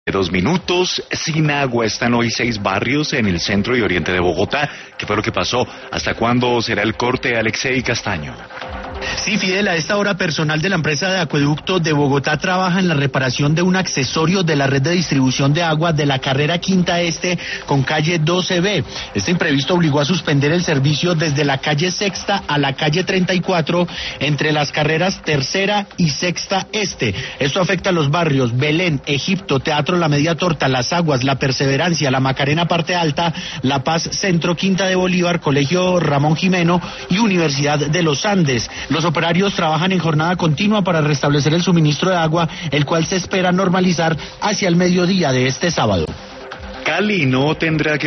2 minutos sin agua. Están hoy 6 barrios en el centro y oriente de Bogotá. ¿Qué fue lo que pasó? ¿Hasta cuándo será el corte? Alexei Castaño. Sí, Fidel, a esta hora personal de la empresa de acueducto de Bogotá trabaja en la reparación de un accesorio de la red de distribución de agua de la carrera Quinta Este con calle 12B. Este imprevisto obligó a suspender el servicio desde la calle Sexta a la calle 34 entre las carreras Tercera y Sexta Este. Esto afecta a los barrios Belén, Egipto, Teatro La Media Torta, Las Aguas, La Perseverancia, La Macarena Parte Alta, La Paz Centro, Quinta de Bolívar, Colegio Ramón Jimeno y Universidad de los Andes. Los operarios trabajan en jornada continua para restablecer el suministro de agua, el cual se espera normalizar hacia el mediodía de este sábado. Cali no tendrá que